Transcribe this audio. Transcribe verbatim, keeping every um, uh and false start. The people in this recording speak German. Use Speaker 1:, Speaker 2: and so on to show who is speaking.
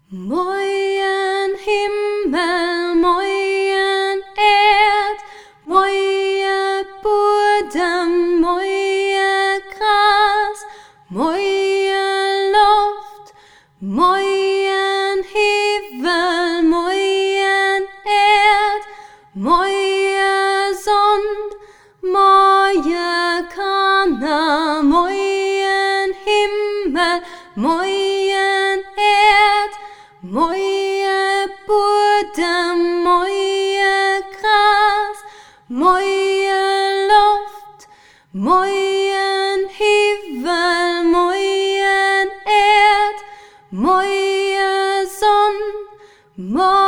Speaker 1: Moien himmel, moien erd, moie bodem, moie gras, moie luft, moien himmel, moien erd, moie Sonn, moie Kana, moien himmel, moien erd, moie bodem, moie gras, moie luft, moien himmel, moien erd, moie Sonn, moie